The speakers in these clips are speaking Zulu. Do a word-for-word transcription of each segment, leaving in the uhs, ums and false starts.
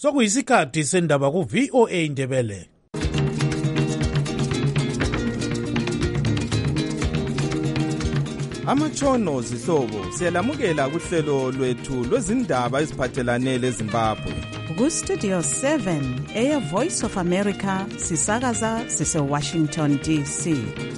sokuyisikhathi sendaba ku-V O A Ndebele. Amatshono zihlobo siyalamukela kuhlelo lwethu lwezindaba eziphathelane leZimbabwe. Ku-Studio seven, Air Voice of America, sisakaza sise-Washington D C.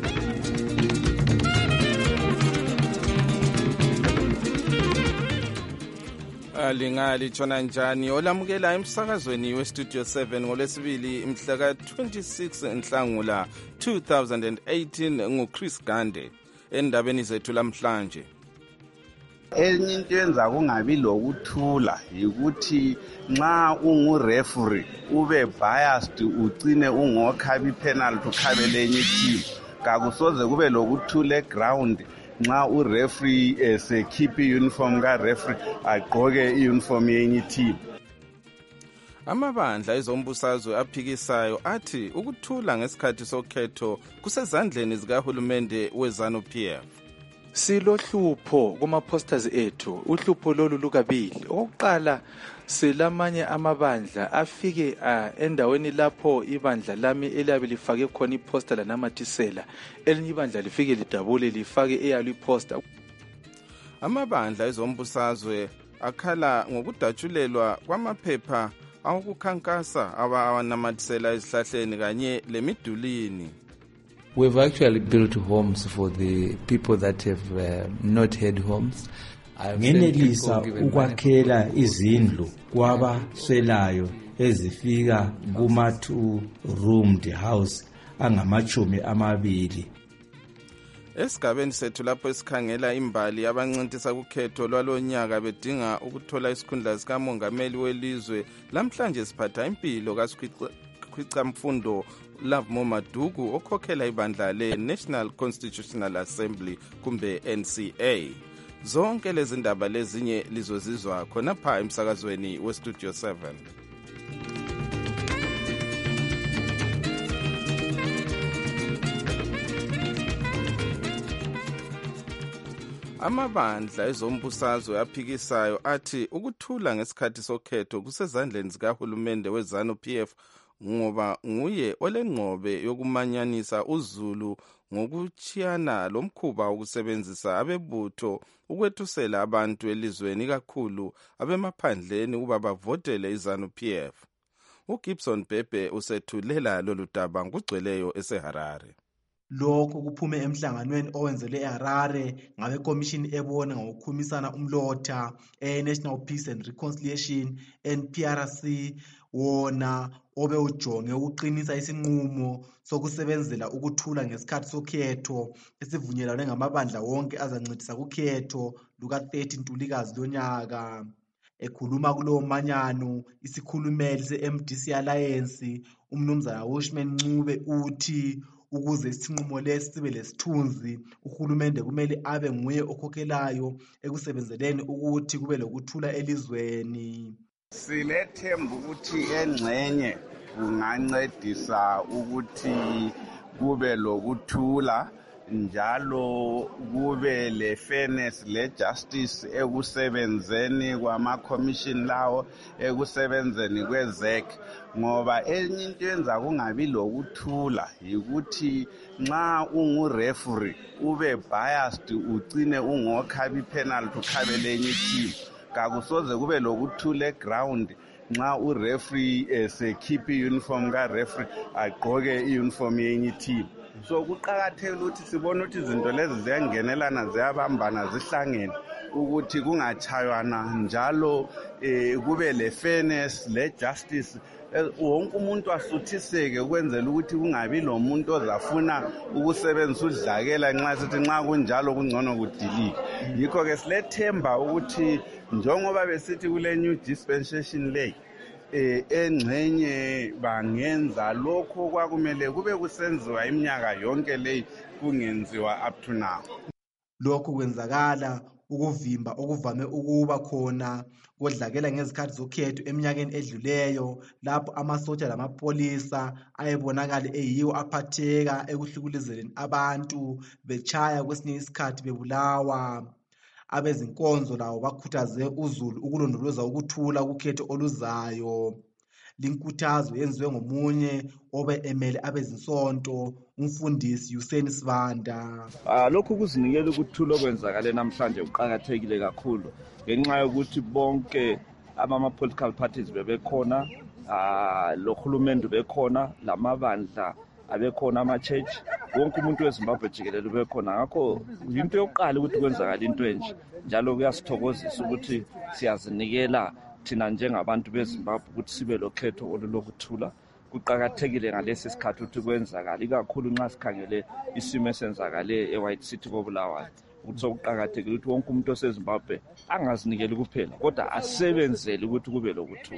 Lingali tshona njani olamukela emsakazweni we-Studio seven ngolwesibili mhla ka twenty-six Nhlangula two thousand eighteen nguChris Gande. Endabeni zethu lamhlanje, enye into yenza kungabi lokuthula yikuthi nxa ungu-referee ube biased ugcine ungokhabi penalty ukhabele enye team, kakusoze kube lokuthula eground nxa ureferee esekhipha iuniform ka-referee agqoke iuniform yenye team. Amabandla ezombusazwe aphikisayo athi ukuthula ngesikhathi sokhetho kusezandleni zikahulumende we-ZANU-P F. Silohlupho kuma-posters ethu, uhlupho lolu lukabili. Okokuqala, silamanye amabandla afike uh, endaweni lapho ibandla lami eliyabe lifake khona iposter lanamathisela, elinye ibandla lifike lidabule lifake eyalo iposter. Amabandla ezombusazwe akhala ngokudatshulelwa kwamaphepha awukukhankasa abanamathisela ezihlahleni kanye lemidulini. We've actually built homes for the people that have uh, not had homes. Ngenelisa ukwakhela izindlu kwabaswelayo ezifika kuma two roomed house angamachumi amabili. Esigabeni sethu lapho esikhangela imbali abancintisa kukhetho lwalonyaka bedinga ukuthola isikhundla sikamongameli welizwe, lamhlanje siphatha impilo kaSikhwicamfundo Lovemore Madugu okhokhela ibandla le-National Constitutional Assembly kumbe N C A. Zonke lezi ndaba lezinye lizozizwa khonapha emsakazweni we-Studio seven. Amabandla ezombusazwe aphikisayo athi ukuthula ngesikhathi sokhetho kusezandleni zikahulumende we-ZANU-P F ngoba nguye olengqobe yokumanyanisa uZulu ngokuchiyana lomkhuba wokusebenzisa abebutho ukwethusela abantu elizweni kakhulu abemaphandleni ukuba bavotele i-ZANU-P F. uGibson Bhebhe usethulela lolu daba ngugcweleyo eseHarare. Lokho kuphume emhlanganweni owenzelwe eHarare ngabe commission ebona ngokukhumisana umlotha e-National Peace and Reconciliation N P R C wona obe ujonge ukuqinisa isinqumo sokusebenzela ukuthula ngesikhathi sokhetho esivunyelwane ngamabandla wonke azancedisa kukhetho luka thirty Ntulikazi lonyaka. Ekhuluma kulowo manyano isikhulumeli se-M D C Alliance umnumzana Wishman Ncube uthi ukuze isinqumo lesi sibe lesithunzi uhulumende kumele abe nguye okhokhelayo ekusebenzeleni ukuthi kube lokuthula elizweni. Silethemba ukuthi engxenye kungancedisa ukuthi kube lokuthula njalo kube le fairness le justice ekusebenzeni kwama commission lawo, ekusebenzeni kwe-Z E C, ngoba enye into yenza kungabi lokuthula yikuthi nxa ungu-referee ube biased ugcine ungokhabi penalty ukhabele enye team, kakusoze kube lokuthula eground nxa ureferee esekhipha iuniform ka-referee agqoke iuniform yenye team. So kuqakathekile ukuthi sibone ukuthi izinto lezi ziyangenelana ziyabambana zihlangene ukuthi kungachaywana njalo eh, kube le fairness le justice, wonke umuntu asuthiseke ukwenzela ukuthi kungabi lo muntu ozafuna ukusebenzisa udlakela nxa sithi nxa kunjalo kungcono kudilike. Yikho ke silethemba ukuthi njengoba besithi kule new dispensation lay eh engxenye bangenza lokho kwakumele kube kusenziwa iminyaka yonke leyi kungenziwa up to now. Lokho kwenzakala ukuvimba okuvame ukuba khona kodlakela ngezikhathi zokhetho eminyakeni edluleyo lapho amasotsha lamapolisa ayebonakala eyiwo aphatheka ekuhlukulezeleni abantu bechaya kwesinye isikhathi bebulawa. Abezinkonzo lawo bakhuthaze uZulu ukulondoloza ukuthula kukhetho oluzayo. linkuthazo yenziwe ngomunye obe emele abezinsonto umfundisi Hussein Sibanda. Ah lokhu kuzinikela ukuthula okwenzakala namhlanje uqhakathekile kakhulu ngenxa yokuthi bonke ama political parties bebekhona, ah lo khulumende bekhona, lamabandla abekhona, ama church, wonke umuntu weZimbabwe jikelele bekhona. Ngakho into yokuqala ukuthi kwenzakala into enje, njalo kuyasithokozisa ukuthi siyazinikela thina njengabantu beZimbabwe ukuthi sibe lokhetho olulokuthula. Kuqhakathekile ngalesi sikhathi ukuthi kwenzakala, ikakhulu nxa sikhangele isimo esenzakale eWhite City koBulawayo. Ukuthi sokuqhakathekile ukuthi wonke umuntu oseZimbabwe angazinikeli kuphela kodwa asebenzele ukuthi kube lokuthula.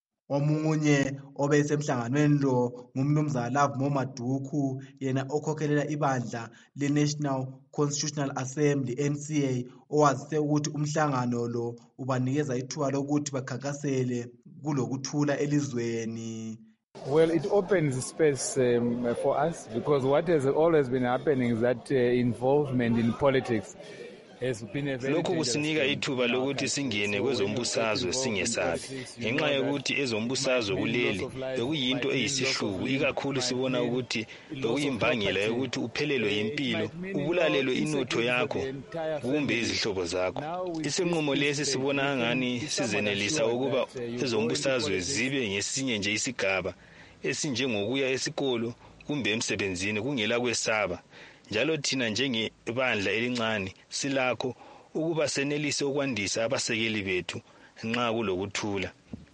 Omunye obesemhlanganweni lo ngumnumzana Love Momaduku, yena okhokhelela ibandla le-National Constitutional Assembly N C A, owazise ukuthi umhlangano lo ubanikeza ithuba lokuthi bakhankasele kulokuthula elizweni. Well, it opens space um, for us because what has always been happening is that uh, involvement in politics has been a very lokhu kusinika ithuba lokuthi singene kwezombusazwe singesabi ngenxa yokuthi ezombusazwe kuleli bekuyinto eyisihluku, ikakhulu sibona ukuthi bekuyimbangela yokuthi uphelelwe impilo, ubulalelwe inotho yakho kumbe izihlobo zakho. Isinqumo lesi sibona angani sizenelisa ukuba ezombusazwe zibe ngesinye nje isigaba esinjengokuya esikolo kumbe emsebenzini kungela kwesaba. Njalo thina njengebandla elincane silakho ukuba senelise ukwandisa abasekeli bethu nxa kulokuthula.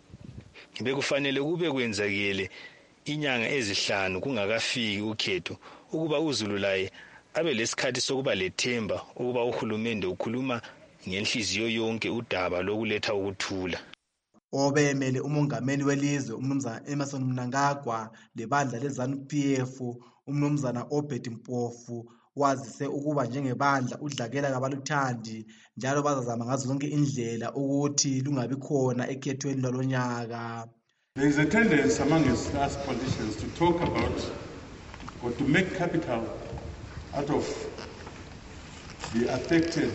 Bekufanele kube kwenzakele inyanga ezihlanu kungakafiki ukhetho ukuba uZulu laye abe lesikhathi sokuba lethemba ukuba uhulumende ukhuluma ngenhliziyo yonke udaba lokuletha ukuthula. Obemele umongameli welizwe umnumzana Emmerson Mnangagwa lebandla leZANU P F umnumzana Obed Mpofu wazise ukuba njengebandla udlakela kabaluthandi njalo bazazama ngazo zonke indlela ukuthi lungabi khona ekhethweni lwalonyaka. There is a tendency among us politicians to talk about or to make capital out of the affected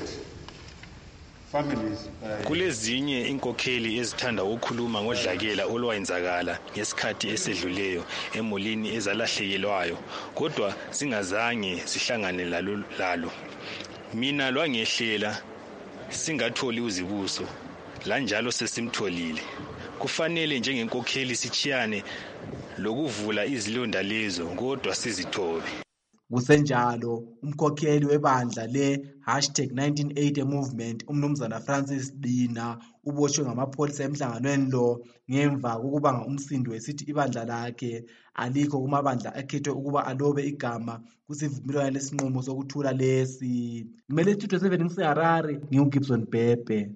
kulezinye inkokheli ezithanda ukukhuluma ngodlakela olwayenzakala ngesikhathi esedluleyo emulini ezalahlekelwayo kodwa singazange sihlangane lalo. Mina lwangehlela singatholi uzibuso la njalo sesimtholile. Kufanele njengenkokheli sichiyane lokuvula izilonda lezo kodwa sizithobe. Kusenjalo umkhokheli webandla le hashtag nineteen eighty movement umnumzana Francis Dina uboshwe ngamapholisa emhlanganweni lo ngemva kokubanga umsindo wesithi ibandla lakhe alikho kumabandla akhethwe ukuba alobe igama kusivumelwano lesinqumo sokuthula lesi. Ngimele Studio seven ngiseHarare, ngiuGibson Bhebhe.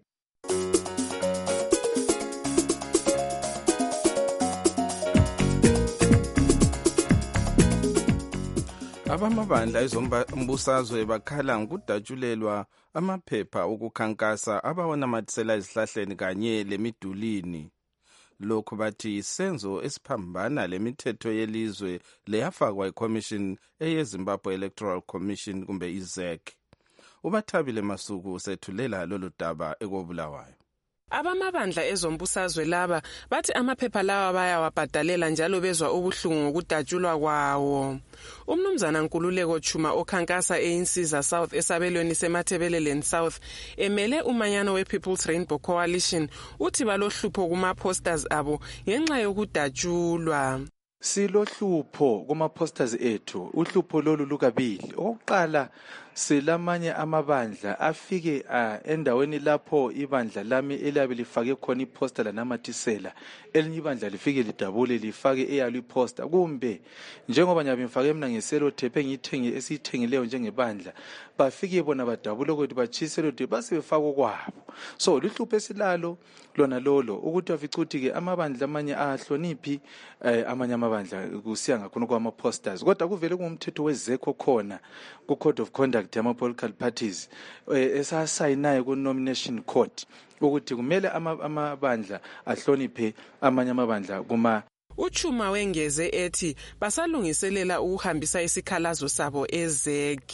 Abamabandla ezombusazwe bakhala ngokudatshulelwa amaphepha okukhankasa abawonamathisela ezihlahleni kanye lemidulini. Lokhu bathi isenzo esiphambana lemithetho yelizwe leyafakwa iCommission eyeZimbabwe Electoral Commission kumbe I Z E C. Ubathabile Masuku usethulela lolu daba ekobulawayo. Abamabandla ezombusazwe laba bathi amaphepha lawa bayawabhadalela njalo bezwa ubuhlungu ngokudatshulwa kwawo. Umnumzana Nkululeko Chuma okhankasa eInsiza South esabelweni seMathebeleleni South emele umanyano we-People's Rainbow Coalition uthi balohlupho kuma-posters abo ngenxa yokudatshulwa. Silohlupho kuma-posters ethu, uhlupho lolu lukabili. Okokuqala silamanye amabandla afike uh, endaweni lapho ibandla lami eliyabe lifake khona iposter lanamathisela, elinye ibandla lifike lidabule lifake eyalo iposter, kumbe njengoba nyabe ngifake mina ngeselo tape engiyithenge esiyithengileyo njengebandla bafike bona badabule ukuthi bachiselo tape basebefaka kwabo. So luhlupho esilalo lona lolo ukuthi afica ukuthi ke amabandla amanye ahloniphi eh, amanye amabandla kusiya ngakhona kwama posters, kodwa kuvele kumthetho wezekho khona ku code of conduct yama political parties eh, esasayinayo ku nomination court ukuthi kumele amabandla ahloniphe amanye amabandla kuma. Uchuma wengeze ethi basalungiselela ukuhambisa isikhalazo sabo e-Z E C.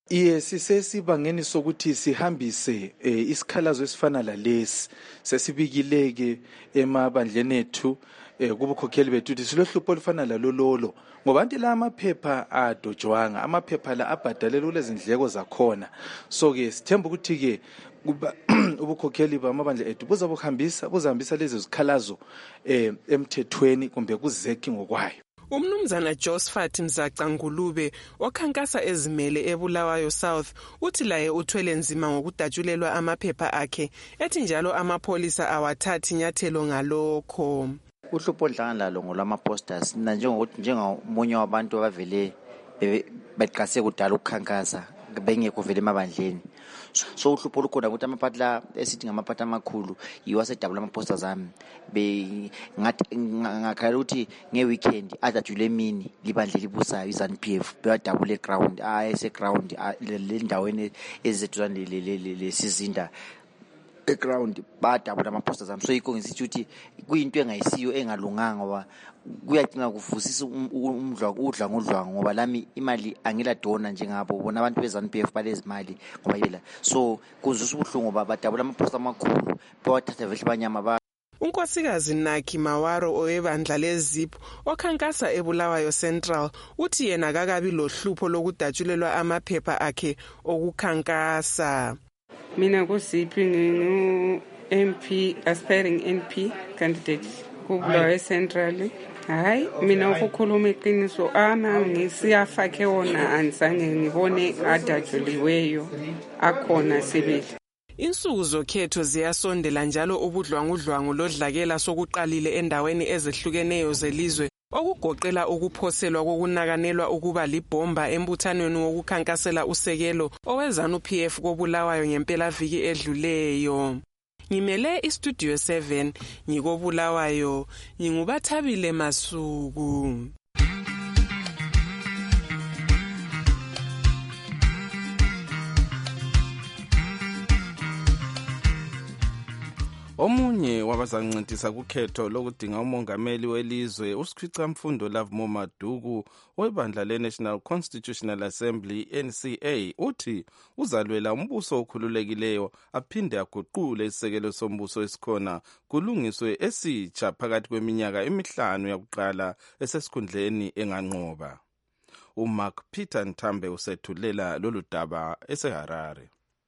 Yes, sisesibangeni sokuthi sihambise eh, isikhalazo esifana lalesi sesibikileke emabandleni ethu eh, kubukhokheli bethu ukuthi silohlupho olufana lalololo ngoba anti la amaphepha adojwanga amaphepha la abhadalela kulezindleko zakhona. So ke sithemba ukuthi ke kuba ubukhokheli bamabandla ethu buzabuhambisa buzahambisa lezi zikhalazo eh, emthethweni kumbe kuzeki ngokwayo. Umnumzana Josephat Mzaca Ngulube okhankasa ezimele eBulawayo South uthi laye uthwele nzima ngokudatshulelwa amaphepha akhe ethi njalo amapholisa awathathi nyathelo ngalokho. Uhlupho dlanga lalo ngolama posters na njengokuthi njengomunye wabantu abavele beqase kudala ukukhankasa bengekho vele emabandleni. So uhlupho lukhona ukuthi amaphatla esithi ngamaphatla amakhulu yiwasedabula ama-posters ami be ngathi ngakhala ukuthi ngeweekend adajule emini libandle libusayo izanu P F bewadabule ground ayese ground le ndaweni ezethu lesizinda eground badabula ama-posters ami. So yikho ngisithi ukuthi kuyinto engayisiyo engalunganga ngoba kuyagcina kuvusisa umdlwa udla ngodlwa ngoba lami imali angila dona njengabo bona abantu bezanu P F balezi imali ngoba yela. So kuzwisa ubuhlungu ngoba badabula ama-posters amakhulu bawathatha vele banyama ba. Unkosikazi Naki Mawaro owebandla leZIP okhankasa eBulawayo Central uthi yena kakabi lohlupho lokudatshulelwa amaphepha akhe okukhankasa. Mina kuZIP ngingu M P aspiring M P candidate kuBulawayo Central. Hayi mina ukukhuluma iqiniso ama ngisiyafake wona anizange ngibone adajuliweyo akhona sibili. Insuku zokhetho ziyasondela njalo ubudlwangudlwangu lodlakela sokuqalile endaweni ezehlukeneyo zelizwe okugoqela ukuphoselwa kokunakanelwa ukuba libhomba embuthanweni wokukhankasela usekelo owezanu P F koBulawayo ngempela viki edluleyo. Ngimele iStudio seven ngikobulawayo ngingubathabile Masuku. Omunye wabazancintisa kukhetho lokudinga umongameli welizwe uSikhwicamfundo Lovemore Maduku webandla leNational Constitutional Assembly N C A uthi uzalwela umbuso okhululekileyo aphinde aguqule isisekelo sombuso esikhona kulungiswe esitsha phakathi kweminyaka emihlanu yakuqala esesikhundleni enganqoba. uMark Peter Ntambe usethulela lolu daba eseHarare.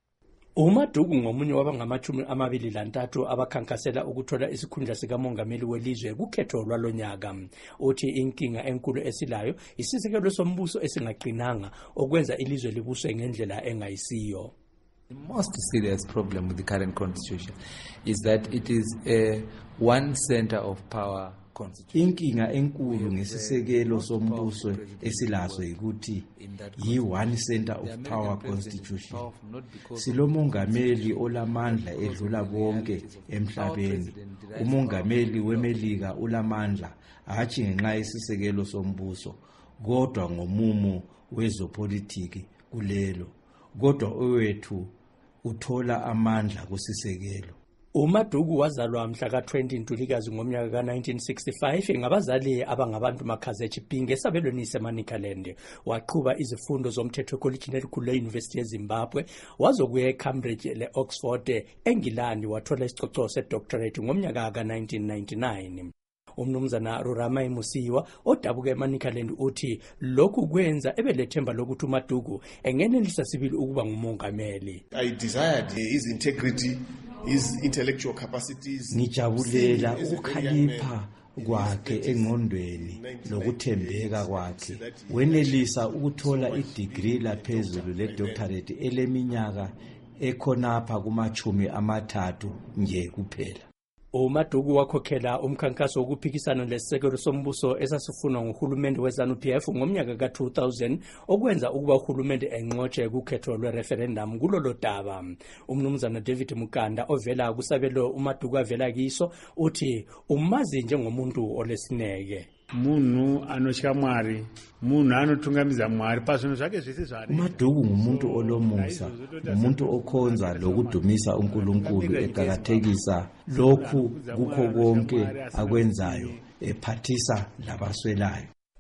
uMaduku ngomunye wabangamachumi amabili lantathu abakhankasela ukuthola isikhundla sikamongameli welizwe kukhetho lwalonyaka. Uthi inkinga enkulu esilayo isisekelo sombuso esingaqinanga okwenza ilizwe libuswe ngendlela engayisiyo. The most serious problem with the current constitution is that it is a one center of power. Inkinga enkulu ngesisekelo sombuso esilazo ukuthi yi one center of power constitution. Silomongameli olamandla edlula bonke emhlabeni. Umongameli weMelika ulamandla hathi ngenxa yesisekelo sombuso kodwa ngomumo wezopolitiki kulelo. Kodwa owethu uthola amandla kusisekelo. uMaduku wazalwa mhla ka twenty Ntulikazi ngomnyaka ka nineteen sixty-five ngabazali abangabantu Makhaze Chipinge esabelweni seManicaland. Waqhuba izifundo zomthetho ekolejini elikhulu le-University yeZimbabwe wazokuya eCambridge le-Oxford eNgilandi wathola isicoco sedoctorate ngomnyaka ka nineteen ninety-nine. Umnumzana Ruramai Musiwa odabuka eManicaland uthi lokhu kwenza ebelethemba lokuthi uMaduku engenelisa sibili ukuba ngumongameli. I desired his integrity, his intellectual capacities. Ngijabulela ukukhalipha kwakhe engqondweni lokuthembeka kwakhe. Wenelisa ukuthola idegree laphezulu ledoctorate eleminyaka ekhonapha kumachumi amathathu nje kuphela. uMaduku wakhokhela umkhankaso wokuphikisana lesisekelo sombuso esasifunwa nguhulumende wezanu P F ngomnyaka ka two thousand okwenza ukuba uhulumende enqotshe kukhetho lwe-referendum kulolo daba. Umnumzana David Mukanda ovela kusabelo uMaduku avela kiso uthi umazi njengomuntu olesineke. Munhu anotya Mwari, munhu anotungamidza Mwari pazvinhu zvake zvese zvari. uMaduku ngumuntu olomusa, umuntu okhonza lokudumisa uNkulunkulu eqhakathekisa lokhu kukho konke akwenzayo ephathisa labaswelayo.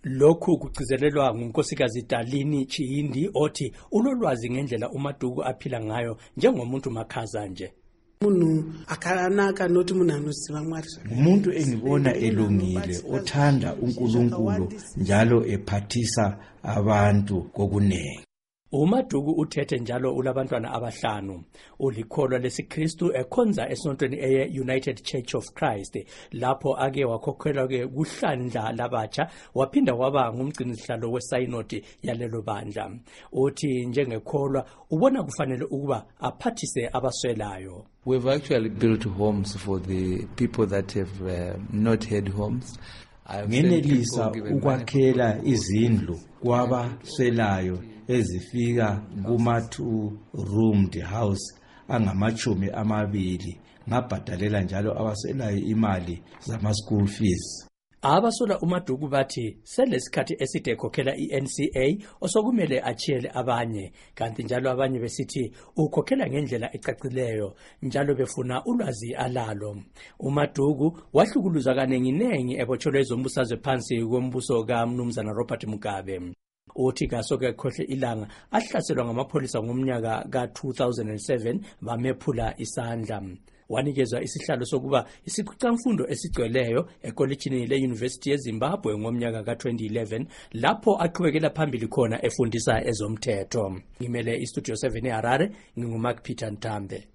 Lokhu kugcizelelwa ngunkosikazi Dalini Chihindi othi unolwazi ngendlela uMaduku aphila ngayo njengomuntu makhaza nje. Munhu akanaka noti munhu anoziva Mwari. Umuntu engibona elungile othanda uNkulunkulu njalo ephathisa abantu kokunene. uMaduku uthethe njalo ulabantwana abahlanu. Ulikholwa lesiKristu ekhonza esontweni eye United Church of Christ lapho ake wakhokhelwa ke kuhlandla labatsha waphinda waba ngumgcinisihlalo wesayinodi yalelo bandla. Uthi njengekholwa ubona kufanele ukuba aphathise abaswelayo. We've actually built homes for the people that have uh, not had homes. Ngenelisa ukwakhela izindlu kwabaswelayo ezifika kuma two roomed house angamachumi amabili ngabhadalela njalo abaswelayo imali zama school fees. Abasola uMaduku bathi selesikhathi eside ekhokhela iN C A osokumele achiyele abanye kanti njalo abanye besithi ukhokhela ngendlela ecacileyo njalo befuna ulwazi alalo. uMaduku wahlukuluza kanengi nengi ebotshelwe ezombusazwe phansi kombuso kaMnumzana Robert Mugabe. Uthi kasoke ekhohle ilanga ahlaselwa ngamapholisa ngomnyaka ka two thousand seven bamephula isandla. Wanikezwa isihlalo sokuba isiqhaqamfundo esigcweleyo ekolejini le-University yeZimbabwe ngomnyaka ka twenty eleven lapho aqhubekela phambili khona efundisa ezomthetho. Ngimele iStudio seven eHarare, nginguMark Peter Ntambe.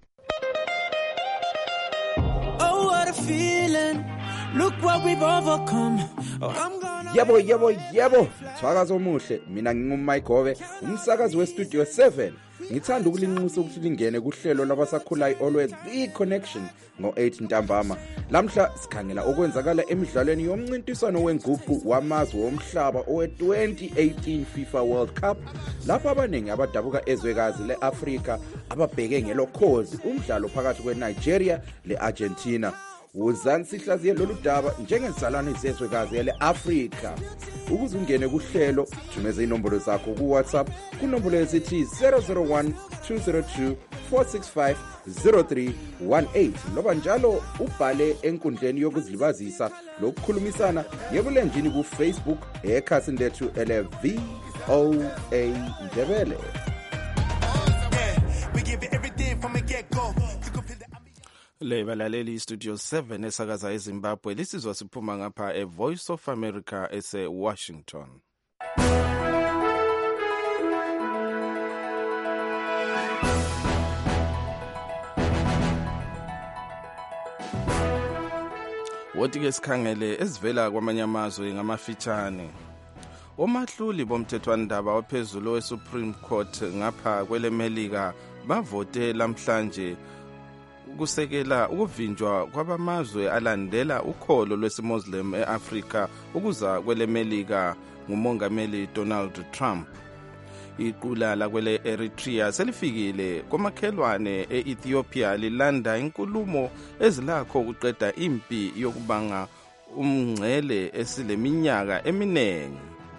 Oh, what a feeling. Look what we've overcome. Oh, I'm gonna Yebo yebo yebo Thwakazo muhle mina ngingumMayigobe umsakazi weStudio seven. Ngithanda ukulinxusa ukuthi lingene kuhlelo labasakhulayo Always The Connection ngo eight ntambama. Lamhla sikhangela okwenzakala emidlalweni yomncintiswano wengubhu wamazwe womhlaba owe twenty eighteen FIFA World Cup lapho abaningi abadabuka ezwekazi leAfrika ababheke ngelokhozi umdlalo phakathi kweNigeria leArgentina. Wozani sihlaziye lolu daba njengesalane sezwekazi leAfrika. Ukuze ungene kuhlelo thumeza inombolo zakho ku WhatsApp kunombolo esithi zero zero one two zero two four six five zero three one eight loba njalo ubhale enkundleni yokuzilibazisa lokukhulumisana yebulenjini ku Facebook ekhasi lethu ele V O A Ndebele. we give it everything from the get-go. Le balaleli Studio seven esakaza eZimbabwe lisizwa siphuma ngapha e Voice of America ese Washington. Wothi ke sikhangele esivela kwamanye amazwe ngamafitshane. Omahluli bomthethwandaba ophezulu weSupreme Court ngapha kwelemelika bavote lamhlanje ukusekela ukuvinjwa kwabamazwe alandela ukholo lwesimuslim eAfrika ukuza kwelemelika ngumongameli Donald Trump. Iqula la kwele Eritrea selifikile komakhelwane eEthiopia lilanda inkulumo ezilakho ukuqeda impi yokubanga umngcele esileminyaka eminengi.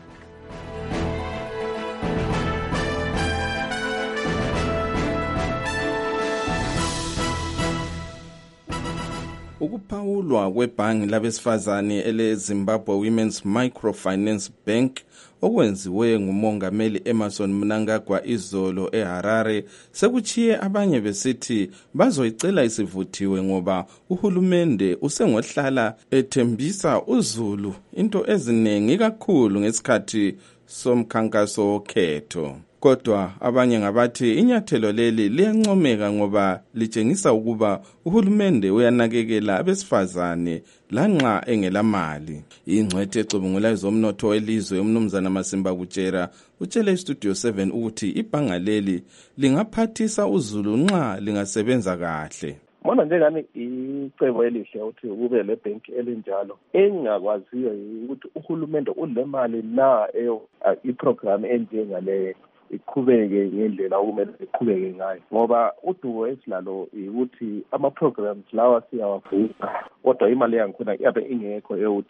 Ukuphawulwa kwebhangi labesifazane ele-Zimbabwe Women's Microfinance Bank okwenziwe ngumongameli Emmerson Mnangagwa izolo eHarare sekuchiye abanye besithi bazoyicela isivuthiwe ngoba uhulumende usengohlala ethembisa uzulu into eziningi kakhulu ngesikhathi somkhankaso wokhetho. Kodwa abanye ngabathi inyathelo leli liyancomeka ngoba litshengisa ukuba uhulumende uyanakekela abesifazane lanxa engelamali. Ingcwethe ecubungula ezomnotho welizwe uMnumzana Masimba Kutshera utshele iStudio seven ukuthi ibhanga leli lingaphathisa uzulu nxa lingasebenza kahle. Mona njengani icebo elihle ukuthi kube le bank elinjalo engakwaziyo ukuthi uhulumende ulemali na iprogram enjengale iqhubeke ngendlela okumele iqhubeke ngayo ngoba udubo esilalo ukuthi ama programs lawa siyawafuna kodwa imali yangikhona yabe ingekho eyokuthi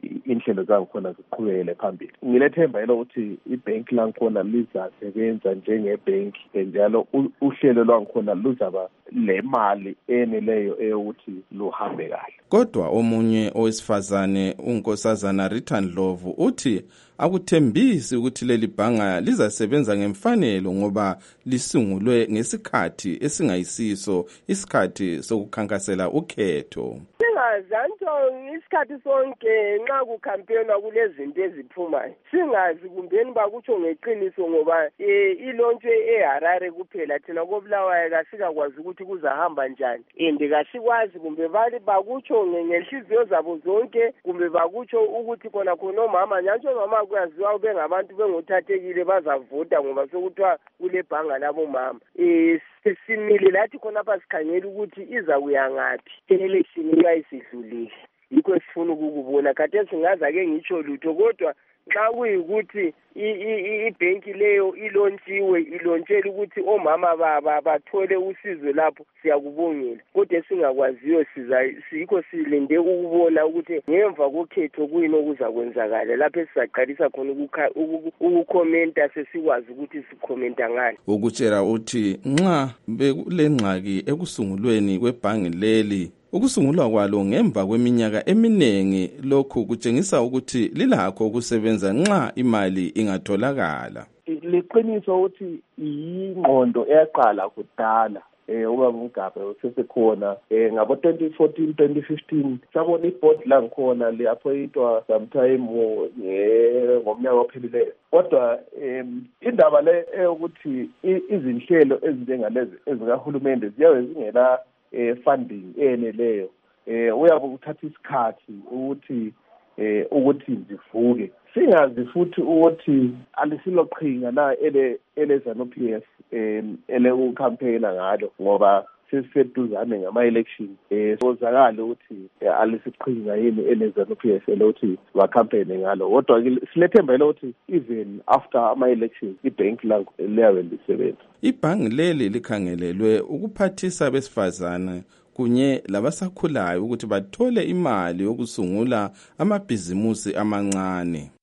inhlelo zangikhona ziqhubekele phambili. Ngilethemba elokuthi ibhenki langikhona lizasebenza njengebhenki njalo uhlelo lwangikhona luzaba le mali eneleyo eyokuthi luhambe kahle. Kodwa omunye owesifazane unkosazana Rita Ndlovu uthi akuthembisi ukuthi leli bhanga lizasebenza ngemfanelo ngoba lisungulwe ngesikhathi esingayisiso isikhathi sokukhankasela ukhetho. Singazi isikhathi sonke nxa kukhampenwa kulezinto eziphumayo singazi kumbeni bakutsho ngeqiniso ngoba ilontshwe eHarare kuphela thina koBulawayo kasikakwazi ukuthi kuzahamba njani and kasikwazi kumbe bali bakutsho ngenhliziyo zabo zonke kumbe bakutsho ukuthi khona khona omama nyantsho mama kuyaziwa bengabantu bengothathekile bazavota ngoba sokuthiwa kule bhanga labo mama eh simile lathi khona pha sikhangela ukuthi iza kuya ngapi election nxa isidlulile yikho sifuna ukukubona kade singaza ke ngitsho lutho kodwa xa kuyikuthi ibhenki leyo ilontshiwe ilontshela ukuthi omama baba bathole usizo lapho siyakubongela kodwa singakwaziyo siza sikho silinde ukubona ukuthi ngemva kokhetho kuyini okuzakwenzakala lapho esizaqalisa khona ukukhomenta sesikwazi ukuthi sikhomenta ngani. Ukutshela uthi nxa bekulengxaki ekusungulweni kwebhangi leli ukusungulwa kwalo ngemva kweminyaka eminengi lokhu kutshengisa ukuthi lilakho ukusebenza nxa imali ingatholakala. Liqiniso ukuthi ingqondo eyaqala kudala eh ubaba uMgabhe usesekhona eh ngabo twenty fourteen twenty fifteen sabona iboard la ngikhona liappointwa sometime ngomnyaka ophelileyo kodwa indaba le ukuthi izinhlelo ezinjengalezi ezikahulumende ziyabe zingela eh funding eneleyo eh uyabe uthatha isikhathi ukuthi eh ukuthi zivuke singazi futhi ukuthi alisiloqhinga la ele elezano P S eh ele ucampaigna ngalo ngoba seseduzane ngama election eh sozakala ukuthi alisiqhinga yini elezano P S elokuthi ba campaign ngalo kodwa silethemba elokuthi even after ama elections ibhenki langu liyabe lisebenza. Ibhangi leli likhangelelwe ukuphathisa besifazane kunye labasakhulayo ukuthi bathole imali yokusungula amabhizimusi amancane.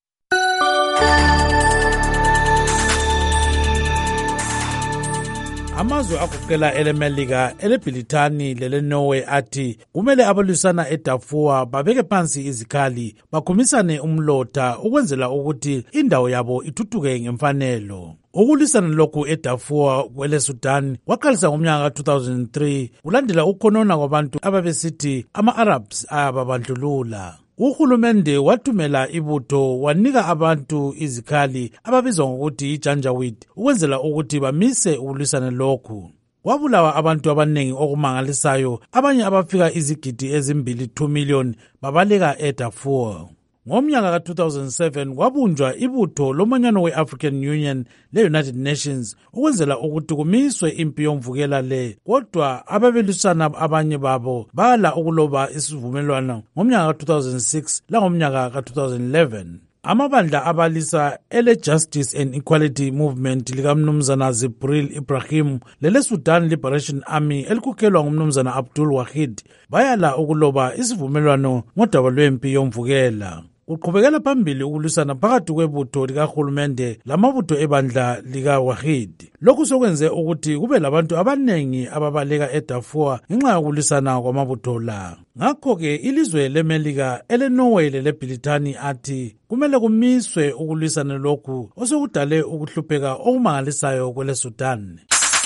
Amazwe agoqela elemelika, eleBrithani leleNorway athi kumele abalwisana eDarfur babeke phansi izikhali bakhumisane umlotha ukwenzela ukuthi indawo yabo ithuthuke ngemfanelo. Ukulwisana lokhu eDarfur kweleSudan waqalisa ngomnyaka ka two thousand three kulandela ukukhonona kwabantu ababesithi ama-Arabs ayababandlulula. Uhulumende wathumela ibutho wanika abantu izikhali ababizwa ngokuthi iJanjaweed ukwenzela ukuthi bamise ukulwisana lokhu. Kwabulawa abantu abanengi okumangalisayo, abanye abafika izigidi ezimbili two million babaleka eDarfur. Ngomnyaka ka two thousand seven kwabunjwa ibutho lomanyano we-African Union le-United Nations ukwenzela ukuthi kumiswe impi yomvukela le, kodwa ababelusana abanye babo bala ukuloba isivumelwano ngomnyaka ka two thousand six langomnyaka ka two thousand eleven. Amabandla abalisa ele Justice and Equality Movement likamnumzana Zibril Ibrahim lele Sudan Liberation Army elikukhelwa ngumnumzana Abdul Wahid bayala ukuloba isivumelwano ngodaba lwempi yomvukela. Uqhubekela phambili ukulwisana phakathi kwebutho likahulumende lamabutho ebandla lika Wahid. Lokhu sokwenze ukuthi kube labantu abanengi ababaleka eDarfur ngenxa yokulwisana kwamabutho la. Ngakho-ke ilizwe leMelika, eleNorway leleBrithani athi kumele kumiswe ukulwisana lokhu osokudale ukuhlupheka okumangalisayo kweleSudan.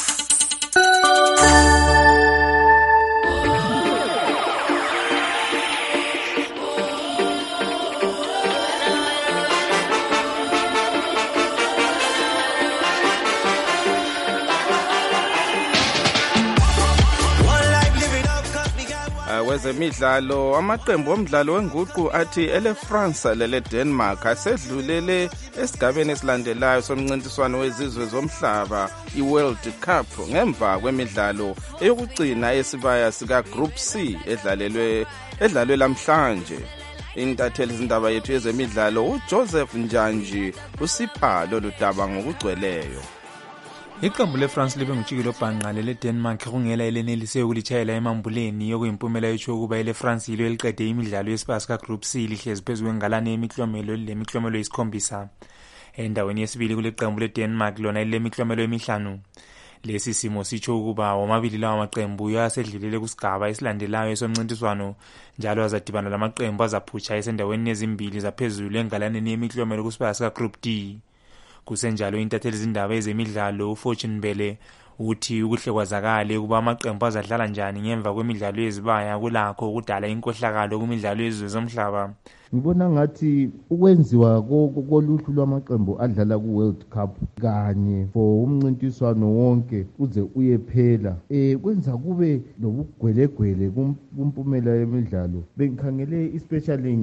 Kwezemidlalo, amaqembu omdlalo wenguqu athi ele France lele Denmark asedlulele esigabeni esilandelayo somncintiswano wezizwe zomhlaba iWorld Cup ngemva kwemidlalo eyokugcina esibaya sika Group C edlalelwe edlalwe lamhlanje. Intatheli izindaba yethu yezemidlalo uJoseph Njanji usipha lolu daba ngokugcweleyo. Iqembu leFrance libe ngujikelo bhanqale leDenmark kungela elenelise ukulitshayela emambuleni yokuyimpumela etsho ukuba eleFrance yilo eliqede imidlalo yesipasi Group C lihlezi phezu kwengalane yemiklomelo lemiklomelo yisikhombisa. Endaweni yesibili kuleqembu leDenmark lona lilemiklomelo emihlanu. Lesi simo sitsho ukuba womabili lawa maqembu yasedlulele kusigaba esilandelayo esomncintiswano njalo azadibana lamaqembu azaphutsha esendaweni ezimbili zaphezulu engalaneni yemiklomelo kusipasi Group D. Kusenjalo intatheli izindaba ezemidlalo uFortune Mbele uthi ukuhlekwazakala ukuba amaqembu azadlala njani ngemva kwemidlalo yezibaya kulakho ukudala inkohlakalo kumidlalo yezwe zomhlaba. Ngibona ngathi ukwenziwa koluhlu lwamaqembu adlala ku-World Cup kanye for umncintiswano wonke uze uyephela eh kwenza kube nobugwelegwele kumpumela yemidlalo. Bengikhangele especially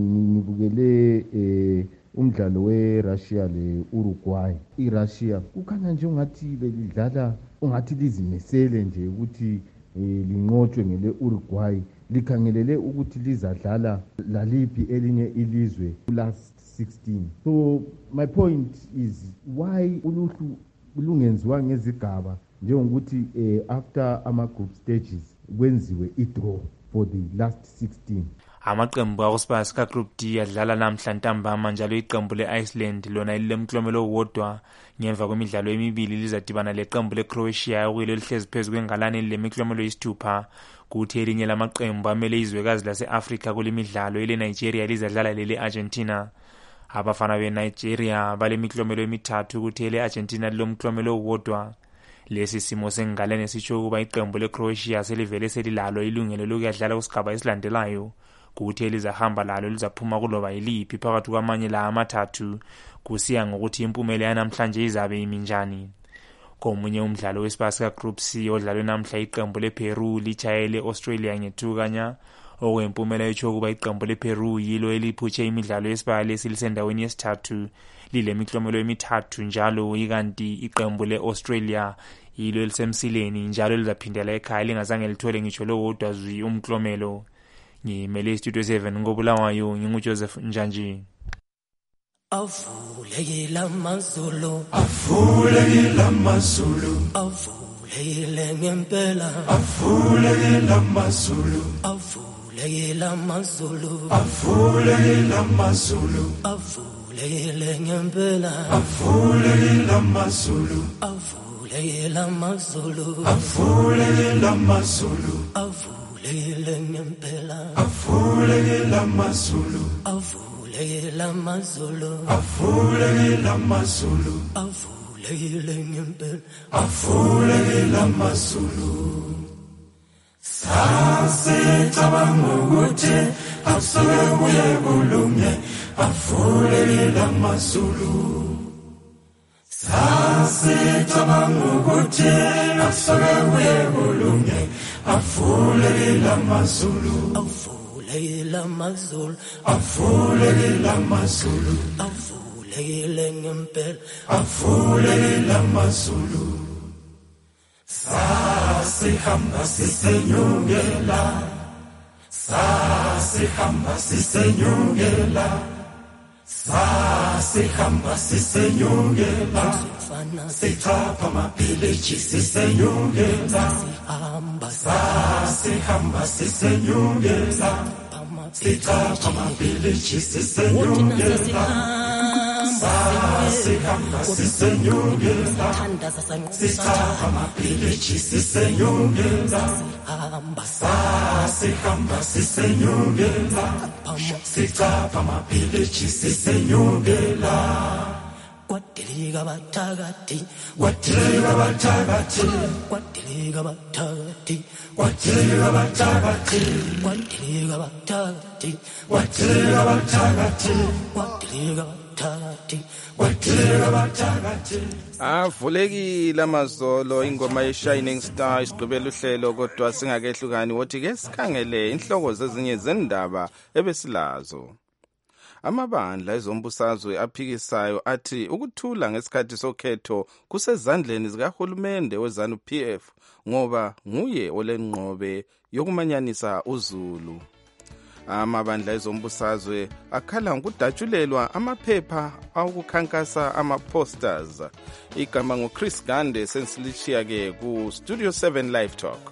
ngibukele eh umdlalo weRussia leUruguay. iRussia kukhanya nje ungathi belidlala ungathi lizimisele nje ukuthi linqotshwe ngele Uruguay, likhangelele ukuthi lizadlala laliphi elinye ilizwe last sixteen. So my point is why uluhlu lungenziwa ngezigaba njengokuthi eh, after ama group stages kwenziwe i-draw for the last sixteen. Amaqembu akusipasi Group D adlala namhla ntambama njalo iqembu le-Iceland lona lilemklomelo owodwa ngemva kwemidlalo emibili lizadibana leqembu leCroatia okuyilo lihlezi phezu kwengalane lemiklomelo yisithupha. Kuthi elinye lamaqembu amele izwekazi lase-Afrika kule midlalo ile Nigeria lizadlala lele Argentina. Abafana beNigeria balemiklomelo emithathu kuthi ele Argentina lilomklomelo owodwa. Lesi simo sengalane sitsho ukuba iqembu leCroatia selivele selilalo ilungelo lokuyadlala kusigaba esilandelayo. Kuthi elizahamba lalo lizaphuma kuloba yiliphi phakathi kwamanye la amathathu kusiya ngokuthi impumela yanamhlanje izabe iminjani. Komunye umdlalo wesipasi Group C odlalwe namhla iqembu lePeru lichayele Australia ngethukanya okwempumela etsho ukuba iqembu lePeru yilo eliphutshe imidlalo yesibali esilisendaweni yesithathu lile miklomelo emithathu njalo ikanti iqembu leAustralia yilo elisemsileni njalo lizaphindela ekhaya lingazange lithole ngitsho lowodwa zwi umklomelo. Ngimele Studio seven ngobulawayo nginguJoseph Njanji. Avulekile amazulu, avulekile amazulu, avulekile ngempela, avulekile amazulu, avulekile amazulu, avulekile amazulu, avulekile ngempela, avulekile amazulu, avulekile amazulu, avulekile amazulu, avulekile ngempela, avulekile amazulu, avulekile amazulu, avulekile amazulu, avulekile ngempela, avulekile amazulu. Sasicabanga ukuthi akusuke kuye kulunge, avulekile amazulu. Sasicabanga ukuthi akusuke kuye kulunge, avulekile amazulu. Avulekile amazulu, avulekile amazulu, avulekile ngempela, avulekile amazulu. Sasihamba sisenyukela, sasihamba sisenyukela, sasihamba sisenyukela, sichapha amabhiliji sisenyukela, sasihamba sisenyukela, sichapha amabhiliji sisenyukela, sasihamba sisenyukela, sichapha amabhiliji sisenyukela, sasihamba sisenyukela, sichapha amabhiliji sisenyukela. Kwadelika bathakathi, kwadelika bathakathi, kwadelika bathakathi, kwadelika bathakathi, kwadelika bathakathi, kwadelika bathakathi, kwadelika bathakathi, kwadelika bathakathi. Avulekile amazolo ingoma ye-Shining Star isigqibela uhlelo kodwa singakehlukani wothi ke sikhangele inhloko zezinye zendaba ebesilazo. Amabandla ezombusazwe aphikisayo athi ukuthula ngesikhathi sokhetho kusezandleni zikahulumende weZANU-P F ngoba nguye olengqobe yokumanyanisa uZulu. amabandla ezombusazwe akhala ngokudatshulelwa amaphepha awukukhankasa ama-posters. Igama nguChris Gande sensilishiya-ke ku-Studio seven Live Talk.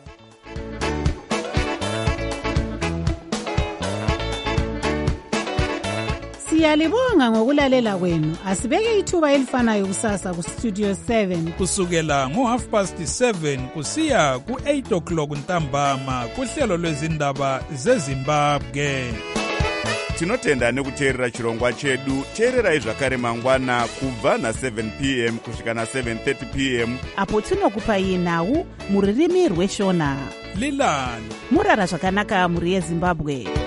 Siyalibonga ngokulalela kwenu. Asibeke ithuba elifanayo kusasa ku Studio seven kusukela ngo half past seven kusiya ku eight o'clock ntambama kuhlelo lwezindaba zeZimbabwe. Tinotenda nekuteerera chirongwa chedu. Teererai zvakare mangwana kubva na seven p m kusvika na seven thirty p m apo tinokupai nhau muririmi rweshona. Lilani murara zvakanaka muri yeZimbabwe.